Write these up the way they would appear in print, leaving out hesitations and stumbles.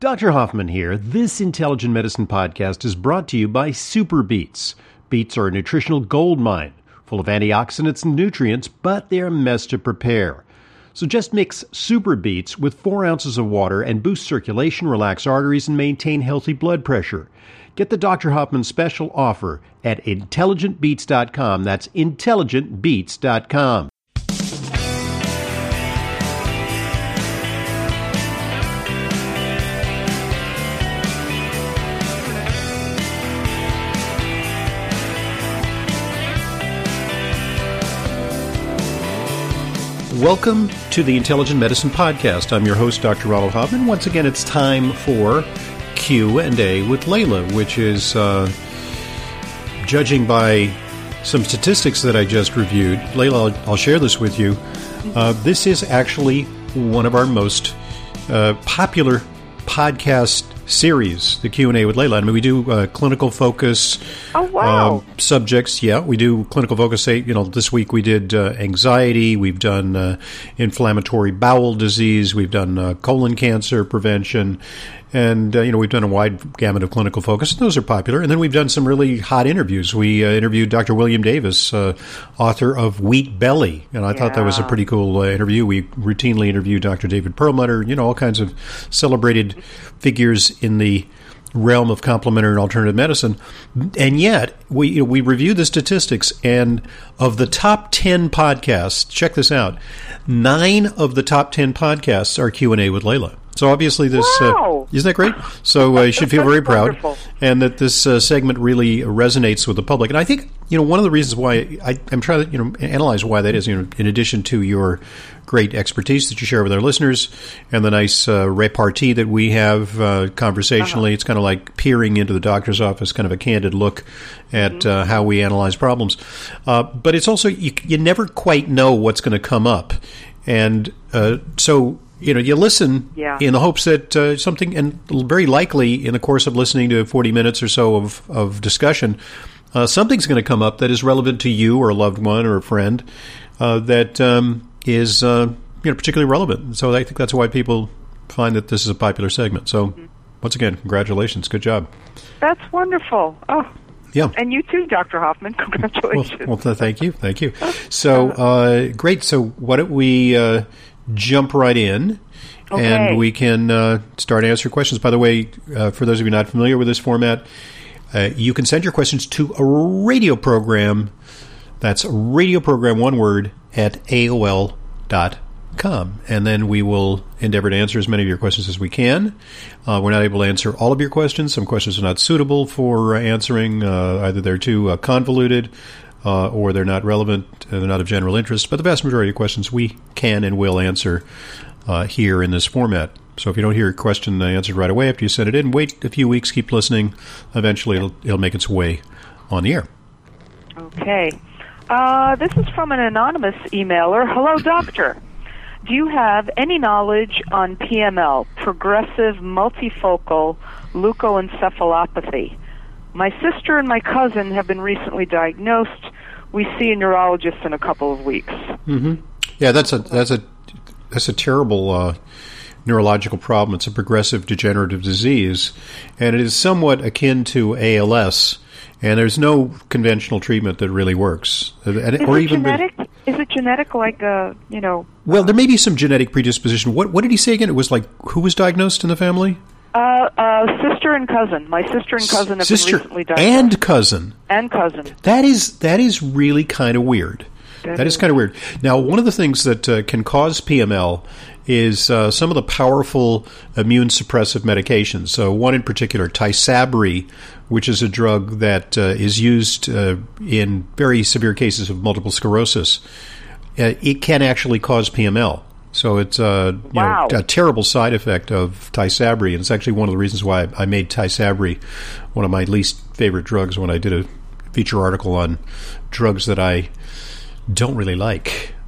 Dr. Hoffman here. This Intelligent Medicine podcast is brought to you by Super Beets. Beets are a nutritional gold mine, full of antioxidants and nutrients, but they're a mess to prepare. So just mix Super Beets with 4 ounces of water and boost circulation, relax arteries, and maintain healthy blood pressure. Get the Dr. Hoffman special offer at intelligentbeets.com. That's intelligentbeets.com. Welcome to the Intelligent Medicine Podcast. I'm your host, Dr. Ronald Hoffman. Once again, it's time for Q&A with Layla, which is, judging by some statistics that I just reviewed, Layla, I'll share this with you. This is actually one of our most popular podcast series, the Q&A with Layla. I mean, we do clinical focus subjects. Yeah, we do clinical focus. Say, this week we did anxiety. We've done inflammatory bowel disease. We've done colon cancer prevention. And, we've done a wide gamut of clinical focus. Those are popular. And then we've done some really hot interviews. We interviewed Dr. William Davis, author of Wheat Belly. And I thought that was a pretty cool interview. We routinely interview Dr. David Perlmutter, all kinds of celebrated figures in the realm of complementary and alternative medicine. And yet, we review the statistics, and of the top 10 podcasts, check this out, 9 of the top 10 podcasts are Q&A with Layla. So obviously this, isn't that great? So you should feel very proud. Wonderful. And that this segment really resonates with the public. And I think, one of the reasons why I'm trying to, analyze why that is, in addition to your great expertise that you share with our listeners and the nice repartee that we have conversationally. It's kind of like peering into the doctor's office, kind of a candid look at how we analyze problems. But it's also, you never quite know what's going to come up. And so... you listen in the hopes that something, and very likely in the course of listening to 40 minutes or so of discussion, something's going to come up that is relevant to you or a loved one or a friend that is particularly relevant. So I think that's why people find that this is a popular segment. So once again, congratulations. Good job. That's wonderful. Oh. Yeah. And you too, Dr. Hoffman. Congratulations. Well, thank you. Thank you. So great. So why don't we... jump right in, and we can start answering questions. By the way, for those of you not familiar with this format, you can send your questions to a radio program. That's radio program, one word, at AOL.com. And then we will endeavor to answer as many of your questions as we can. We're not able to answer all of your questions. Some questions are not suitable for answering. Either they're too convoluted, or they're not relevant, they're not of general interest. But the vast majority of questions we can and will answer here in this format. So if you don't hear your question answered right away after you send it in, wait a few weeks, keep listening. Eventually it'll make its way on the air. Okay. This is from an anonymous emailer. Hello, doctor. Do you have any knowledge on PML, progressive multifocal leukoencephalopathy? My sister and my cousin have been recently diagnosed. We see a neurologist in a couple of weeks. Mm-hmm. Yeah, that's a terrible neurological problem. It's a progressive degenerative disease, and it is somewhat akin to ALS. And there's no conventional treatment that really works. Is it genetic? Is it genetic? Well, there may be some genetic predisposition. What did he say again? It was like, who was diagnosed in the family? Sister and cousin. My sister and cousin have been recently diagnosed. And cousin. And cousin. That is really kind of weird. That is kind of weird. Now, one of the things that can cause PML is some of the powerful immune suppressive medications. So one in particular, Tysabri, which is a drug that is used in very severe cases of multiple sclerosis. It can actually cause PML. So it's a terrible side effect of Tysabri, and it's actually one of the reasons why I made Tysabri one of my least favorite drugs when I did a feature article on drugs that I don't really like.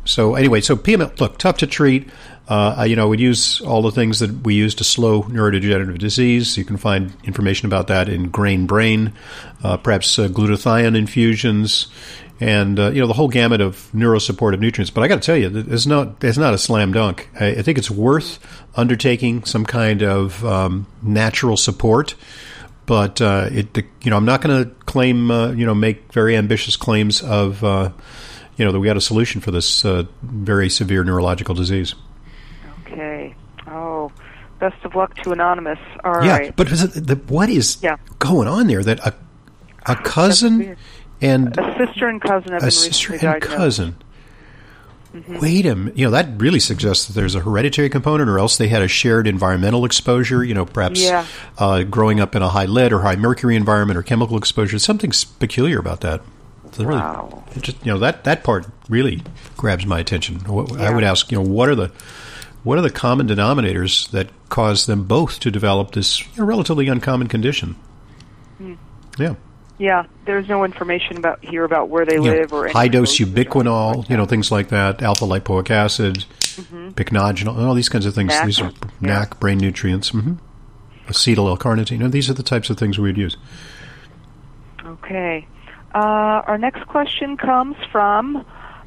So anyway, so PML, look, tough to treat. We'd use all the things that we use to slow neurodegenerative disease. You can find information about that in Grain Brain, perhaps glutathione infusions, and the whole gamut of neurosupportive nutrients. But I got to tell you, it's not a slam dunk. I think it's worth undertaking some kind of natural support. But I'm not going to claim, make very ambitious claims of, that we got a solution for this very severe neurological disease. Okay. Oh, best of luck to Anonymous. All right. Yeah, but what is going on there? That a cousin and a sister and cousin have been recently diagnosed. Mm-hmm. Wait a minute. That really suggests that there's a hereditary component, or else they had a shared environmental exposure, perhaps growing up in a high lead or high mercury environment or chemical exposure. Something's peculiar about that. Wow. That part really grabs my attention. I would ask, what are the common denominators that cause them both to develop this relatively uncommon condition? Yeah. Yeah, there's no information about where they live or high dose ubiquinol, things like that, alpha lipoic acid, pycnogenol, all these kinds of things. NAC. These are NAC, brain nutrients, acetyl L-carnitine. These are the types of things we would use. Okay. Our next question comes from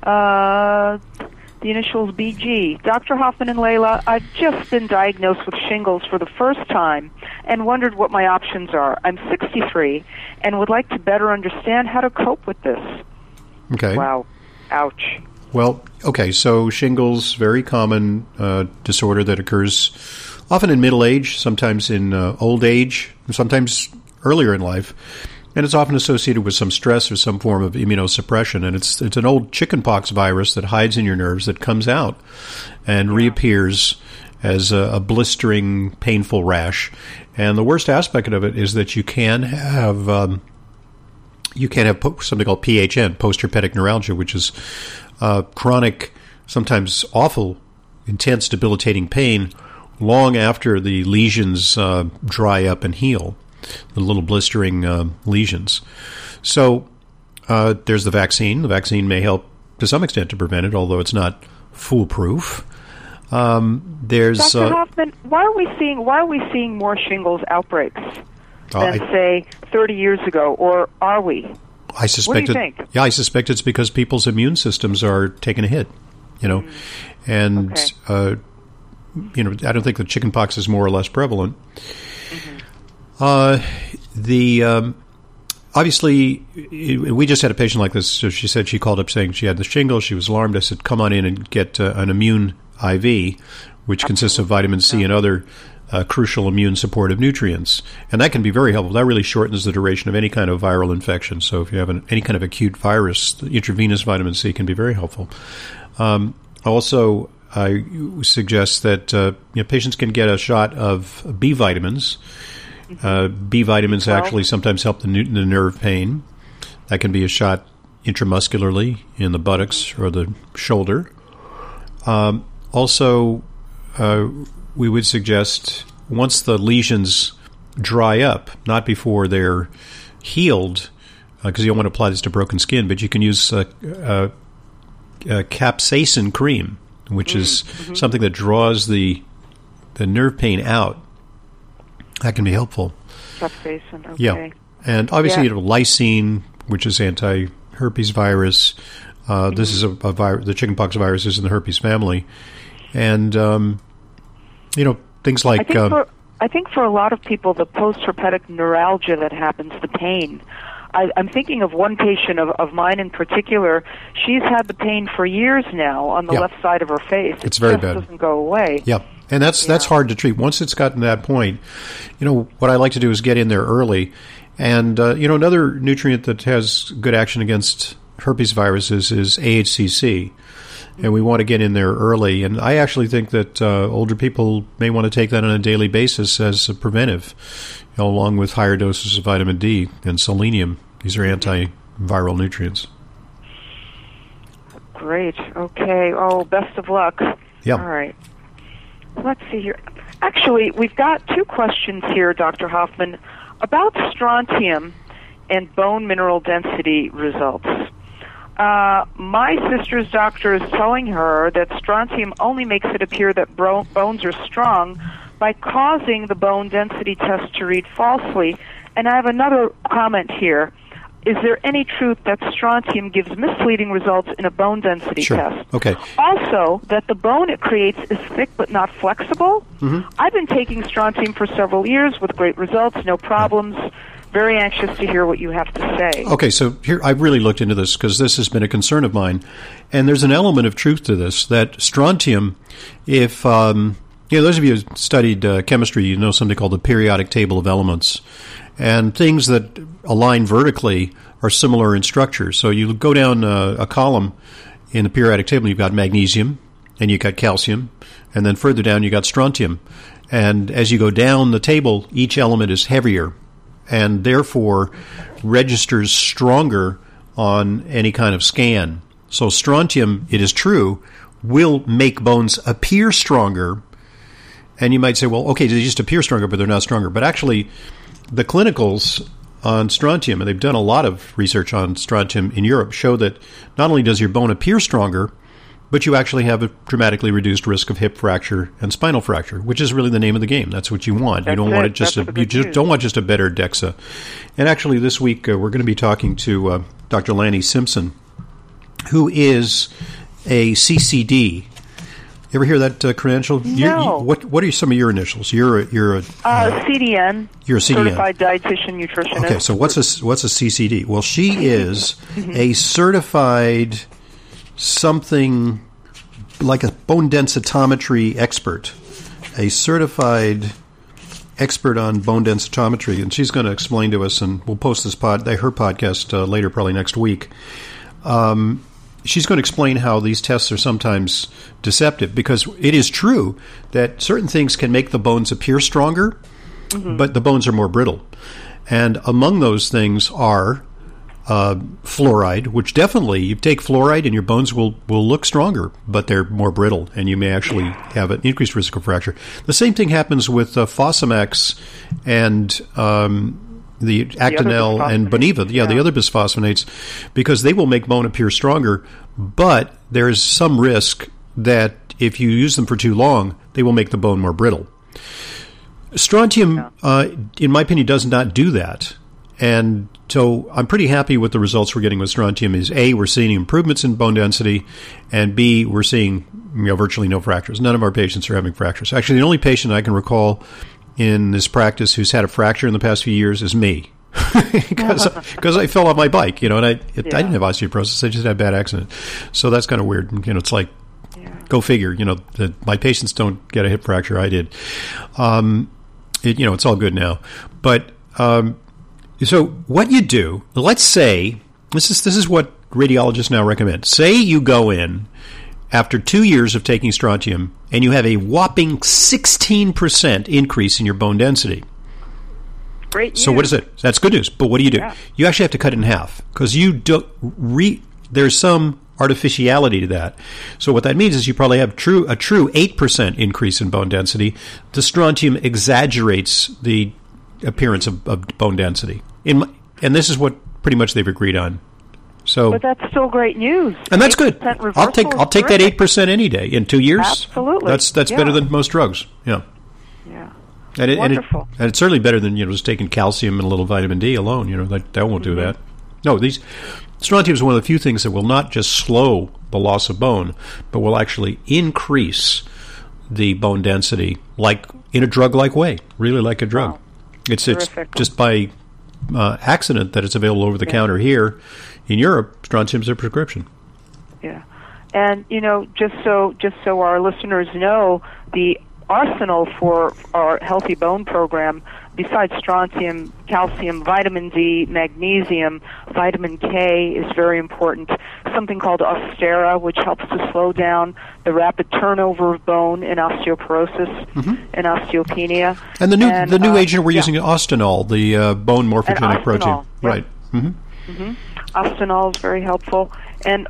the initials BG. Dr. Hoffman and Layla, I've just been diagnosed with shingles for the first time and wondered what my options are. I'm 63 and would like to better understand how to cope with this. Okay. Wow. Ouch. Well, okay, so shingles, very common disorder that occurs often in middle age, sometimes in old age, sometimes earlier in life. And it's often associated with some stress or some form of immunosuppression. And it's an old chickenpox virus that hides in your nerves that comes out and reappears as a blistering, painful rash. And the worst aspect of it is that you can have something called PHN, post-herpetic neuralgia, which is chronic, sometimes awful, intense, debilitating pain long after the lesions dry up and heal. The little blistering lesions. So there's the vaccine. The vaccine may help to some extent to prevent it, although it's not foolproof. There's Dr. Hoffman, why are we seeing more shingles outbreaks than say 30 years ago, or are we? I suspect what do you think? Yeah, I suspect it's because people's immune systems are taking a hit. And I don't think that chickenpox is more or less prevalent. Obviously, we just had a patient like this. So she said she called up saying she had the shingles. She was alarmed. I said, come on in and get an immune IV, which consists of vitamin C and other crucial immune supportive nutrients. And that can be very helpful. That really shortens the duration of any kind of viral infection. So if you have any kind of acute virus, the intravenous vitamin C can be very helpful. Also, I suggest that patients can get a shot of B vitamins. B vitamins actually sometimes help the nerve pain. That can be a shot intramuscularly in the buttocks or the shoulder. Also, we would suggest once the lesions dry up, not before they're healed, because you don't want to apply this to broken skin, but you can use capsaicin cream, which is something that draws the nerve pain out. That can be helpful. Capsaicin, okay. Yeah. And obviously, lysine, which is anti-herpes virus. This is a virus. The chickenpox virus is in the herpes family. And, things like... I think for a lot of people, the post-herpetic neuralgia that happens, the pain... I'm thinking of one patient of mine in particular. She's had the pain for years now on the left side of her face. It's very bad. It just doesn't go away. Yeah. And that's hard to treat. Once it's gotten to that point, what I like to do is get in there early. And, another nutrient that has good action against herpes viruses is AHCC. And we want to get in there early. And I actually think that older people may want to take that on a daily basis as a preventive, along with higher doses of vitamin D and selenium. These are antiviral nutrients. Great. Okay. Oh, best of luck. Yeah. All right. Let's see here. Actually, we've got two questions here, Dr. Hoffman, about strontium and bone mineral density results. My sister's doctor is telling her that strontium only makes it appear that bones are strong by causing the bone density test to read falsely. And I have another comment here. Is there any truth that strontium gives misleading results in a bone density test? Okay. Also, that the bone it creates is thick but not flexible. Mm-hmm. I've been taking strontium for several years with great results, no problems. Very anxious to hear what you have to say. Okay, so here I've really looked into this because this has been a concern of mine, and there's an element of truth to this. That strontium, if those of you who studied chemistry, you know something called the periodic table of elements, and things that align vertically are similar in structure. So you go down a column in the periodic table, you've got magnesium, and you've got calcium, and then further down you've got strontium. And as you go down the table, each element is heavier, and therefore registers stronger on any kind of scan. So strontium, it is true, will make bones appear stronger. And you might say, well, okay, they just appear stronger, but they're not stronger. But actually, the clinicals on strontium, and they've done a lot of research on strontium in Europe, show that not only does your bone appear stronger, but you actually have a dramatically reduced risk of hip fracture and spinal fracture, which is really the name of the game. That's what you want. You don't want don't want just a better DEXA. And actually, this week we're going to be talking to Dr. Lanny Simpson, who is a CCD. You ever hear that credential? No. What are some of your initials? You're a CDN. You're a CDN. Certified Dietitian Nutritionist. Okay, so what's a CCD? Well, she is a certified something like a bone densitometry expert, a certified expert on bone densitometry, and she's going to explain to us, and we'll post this her podcast later, probably next week. She's going to explain how these tests are sometimes deceptive, because it is true that certain things can make the bones appear stronger, but the bones are more brittle. And among those things are fluoride, which definitely, you take fluoride and your bones will look stronger, but they're more brittle, and you may actually have an increased risk of fracture. The same thing happens with Fosamax and the Actonel and Boniva, the other bisphosphonates, because they will make bone appear stronger, but there's some risk that if you use them for too long, they will make the bone more brittle. Strontium, in my opinion, does not do that. And so I'm pretty happy with the results we're getting with strontium. Is A, we're seeing improvements in bone density, and B, we're seeing virtually no fractures. None of our patients are having fractures. Actually, the only patient I can recall in this practice who's had a fracture in the past few years is me, because I fell off my bike, and I didn't have osteoporosis. I just had a bad accident. So that's kind of weird. It's like, go figure. My patients don't get a hip fracture. I did. It's all good now, but. So what you do, let's say, this is what radiologists now recommend. Say you go in after 2 years of taking strontium and you have a whopping 16% increase in your bone density. Great news. So what is it? That's good news. But what do? You actually have to cut it in half, because there's some artificiality to that. So what that means is you probably have a true 8% increase in bone density. The strontium exaggerates the appearance of bone density, and this is what pretty much they've agreed on. So, but that's still great news, and that's good. I'll take that 8% any day in 2 years. Absolutely, that's better than most drugs. Yeah. And wonderful. And it's certainly better than just taking calcium and a little vitamin D alone. That won't do that. No, strontium is one of the few things that will not just slow the loss of bone, but will actually increase the bone density, like in a drug-like way, really like a drug. Wow. It's just by accident that it's available over the counter here. In Europe, strontium's a prescription. Yeah, and just so our listeners know, the arsenal for our Healthy Bone program, besides strontium, calcium, vitamin D, magnesium, vitamin K is very important. Something called Ostera, which helps to slow down the rapid turnover of bone in osteoporosis and osteopenia. And the new agent we're using, Ostenol, the bone morphogenic protein. Yeah. Right. Ostenol is very helpful. And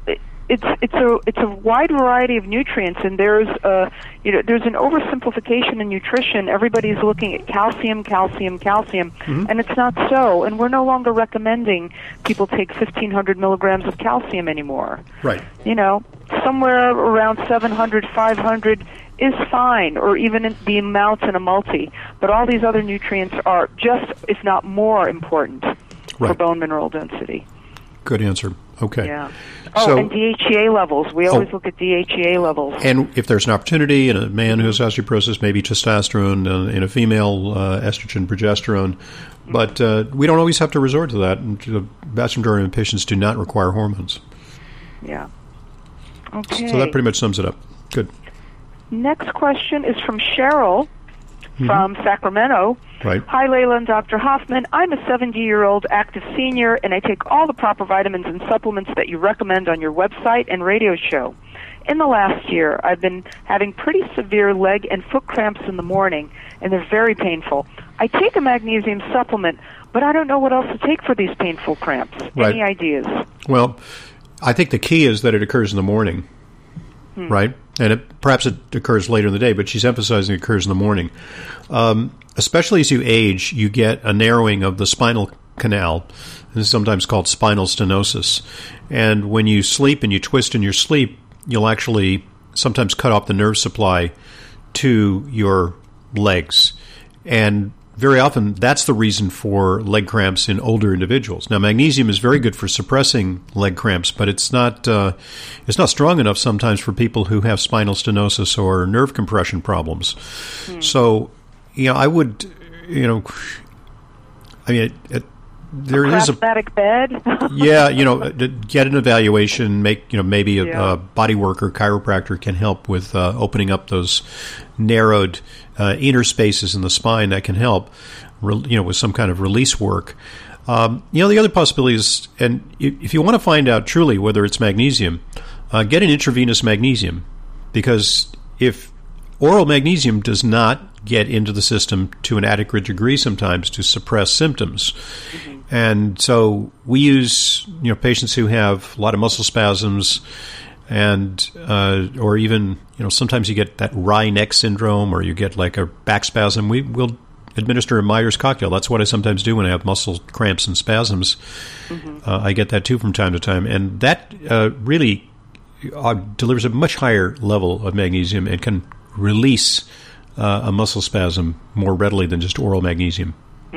it's a wide variety of nutrients, and there's there's an oversimplification in nutrition. Everybody's looking at calcium, and it's not so. And we're no longer recommending people take 1,500 milligrams of calcium anymore. Right. Somewhere around 700, 500 is fine, or even the amounts in a multi. But all these other nutrients are just, if not more, important for bone mineral density. Good answer. Okay. Yeah. And DHEA levels. We always look at DHEA levels. And if there's an opportunity in a man who has osteoporosis, maybe testosterone, in a female, estrogen, progesterone. But we don't always have to resort to that. And the vast majority of patients do not require hormones. Yeah. Okay. So that pretty much sums it up. Good. Next question is from Cheryl from Sacramento. Right. Hi, Layla and Dr. Hoffman. I'm a 70-year-old active senior, and I take all the proper vitamins and supplements that you recommend on your website and radio show. In the last year, I've been having pretty severe leg and foot cramps in the morning, and they're very painful. I take a magnesium supplement, but I don't know what else to take for these painful cramps. Right. Any ideas? Well, I think the key is that it occurs in the morning, right? And perhaps it occurs later in the day, but she's emphasizing it occurs in the morning. Especially as you age, you get a narrowing of the spinal canal. This is sometimes called spinal stenosis. And when you sleep and you twist in your sleep, you'll actually sometimes cut off the nerve supply to your legs. And very often, that's the reason for leg cramps in older individuals. Now, magnesium is very good for suppressing leg cramps, but it's not strong enough sometimes for people who have spinal stenosis or nerve compression problems. So, I would, there is a craftmatic bed. Get an evaluation. Maybe a body work or chiropractor can help with opening up those narrowed inner spaces in the spine. That can help, with some kind of release work. The other possibility is, and if you want to find out truly whether it's magnesium, get an intravenous magnesium, because if oral magnesium does not get into the system to an adequate degree sometimes to suppress symptoms. And so we use, patients who have a lot of muscle spasms and, or even, sometimes you get that wry neck syndrome or you get like a back spasm. We'll administer a Myers cocktail. That's what I sometimes do when I have muscle cramps and spasms. I get that too from time to time. And that really delivers a much higher level of magnesium and can release a muscle spasm more readily than just oral magnesium.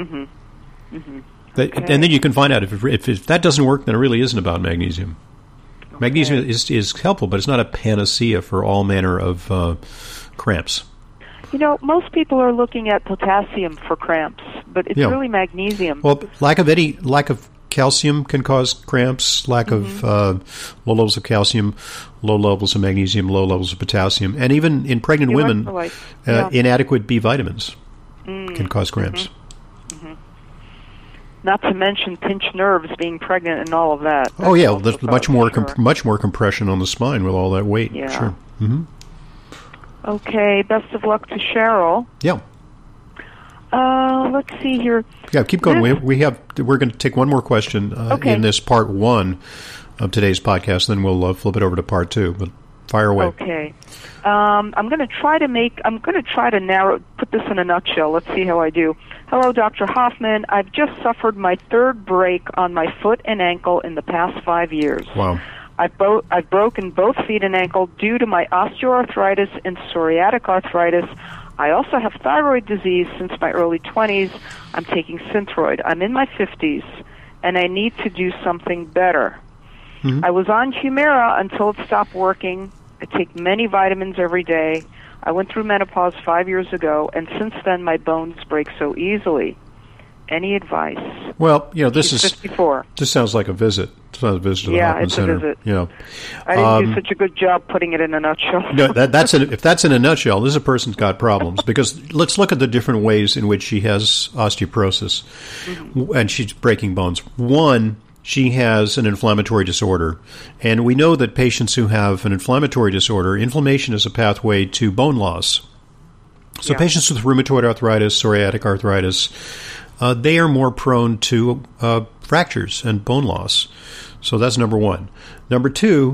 And then you can find out if that doesn't work, then it really isn't about magnesium. Magnesium is helpful, but it's not a panacea for all manner of cramps. Most people are looking at potassium for cramps, but it's really magnesium. Well, lack of calcium can cause cramps, lack of low levels of calcium, low levels of magnesium, low levels of potassium, and even in pregnant women, inadequate B vitamins can cause cramps. Not to mention pinched nerves, being pregnant, and all of that. There's much more compression on the spine with all that weight. Yeah. Sure. Okay. Best of luck to Cheryl. Yeah. Let's see here. Yeah, keep going. We're going to take one more question in this part one of today's podcast, then we'll flip it over to part two. But fire away. Okay. I'm going to try to put this in a nutshell. Let's see how I do. Hello, Dr. Hoffman. I've just suffered my third break on my foot and ankle in the past 5 years. Wow. I've broken both feet and ankle due to my osteoarthritis and psoriatic arthritis. I also have thyroid disease since my early 20s. I'm taking Synthroid. I'm in my 50s, and I need to do something better. I was on Humira until it stopped working. I take many vitamins every day. I went through menopause 5 years ago, and since then my bones break so easily. Any advice? Well, this is 54. This sounds like a visit. It's not a visit to the Hoffman Center. It's a visit. I didn't do such a good job putting it in a nutshell. No, if that's in a nutshell, this is a person's got problems. Because let's look at the different ways in which she has osteoporosis, and she's breaking bones. One, she has an inflammatory disorder, and we know that patients who have an inflammatory disorder, inflammation is a pathway to bone loss. So patients with rheumatoid arthritis, psoriatic arthritis, they are more prone to fractures and bone loss. So that's number one. Number two,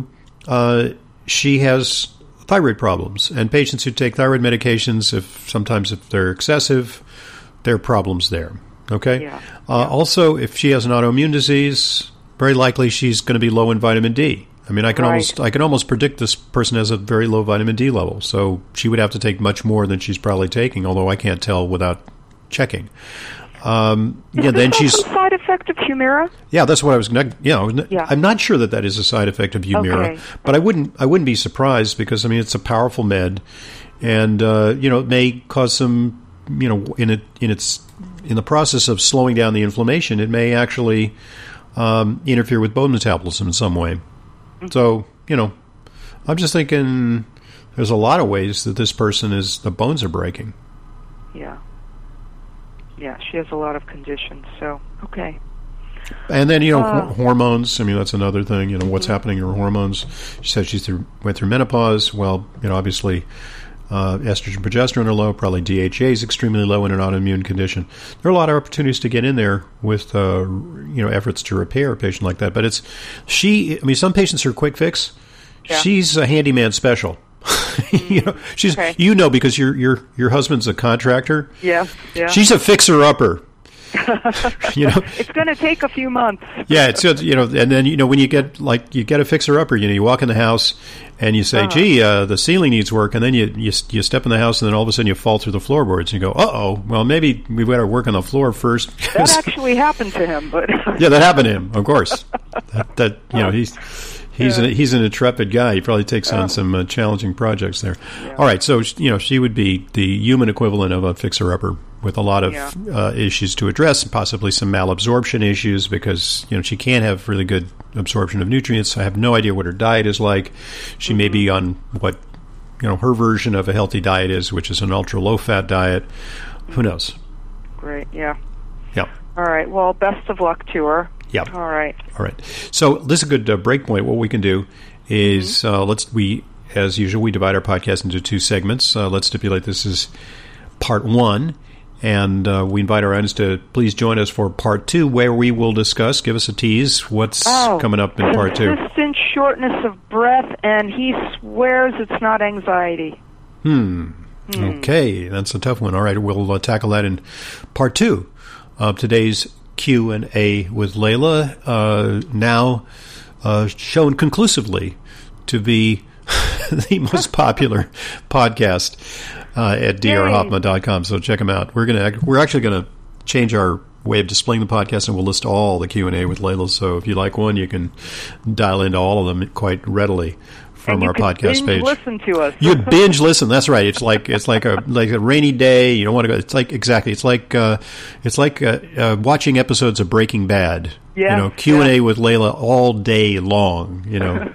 she has thyroid problems, and patients who take thyroid medications, sometimes if they're excessive, there are problems there. Okay. Yeah. Also, if she has an autoimmune disease, very likely she's going to be low in vitamin D. I mean, I can almost predict this person has a very low vitamin D level, so she would have to take much more than she's probably taking. Although I can't tell without checking. Then she's a side effect of Humira. Yeah, that's what I was. I'm not sure that is a side effect of Humira, but I wouldn't be surprised because I mean it's a powerful med, and it may cause some in the process of slowing down the inflammation, it may actually interfere with bone metabolism in some way. So I'm just thinking there's a lot of ways that this person the bones are breaking. Yeah. Yeah, she has a lot of conditions, so, okay. And then, hormones, I mean, that's another thing, what's happening in her hormones. She said she went through menopause. Well, obviously, estrogen, progesterone are low, probably DHA is extremely low in an autoimmune condition. There are a lot of opportunities to get in there with, efforts to repair a patient like that. But some patients are quick fix. Yeah. She's a handyman special. She's okay. Because your husband's a contractor. Yeah. She's a fixer upper. It's going to take a few months. Yeah, it's and then when you get a fixer upper, you walk in the house and you say, "Gee, the ceiling needs work," and then you step in the house and then all of a sudden you fall through the floorboards and you go, "Uh-oh, well maybe we've got to work on the floor first." That actually happened to him, but yeah, that happened to him, of course. He's an intrepid guy. He probably takes on some challenging projects there. Yeah. All right, so she would be the human equivalent of a fixer-upper with a lot of issues to address, possibly some malabsorption issues because she can't have really good absorption of nutrients. I have no idea what her diet is like. She may be on what her version of a healthy diet is, which is an ultra low-fat diet. Who knows? Great. Yeah. Yeah. All right. Well, best of luck to her. Yeah. All right. So this is a good break point. What we can do is as usual, we divide our podcast into two segments. Let's stipulate this is part one, and we invite our audience to please join us for part two, where we will discuss, give us a tease, what's coming up in part two. Persistent shortness of breath, and he swears it's not anxiety. Okay, that's a tough one. All right, we'll tackle that in part two of today's Q&A with Layla, now shown conclusively to be the most popular podcast at drhoffman.com. So check them out. We're actually going to change our way of displaying the podcast, and we'll list all the Q&A with Layla. So if you like one, you can dial into all of them quite readily from our podcast page. Listen to us. You binge listen. That's right. It's like a rainy day. You don't want to go. It's like watching episodes of Breaking Bad. Yeah. Q&A with Layla all day long.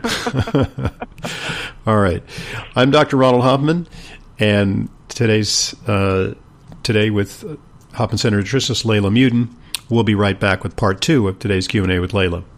All right. I'm Dr. Ronald Hoffman, and today with Hoffman Center nutritionist Layla Muden. We'll be right back with part two of today's Q&A with Layla.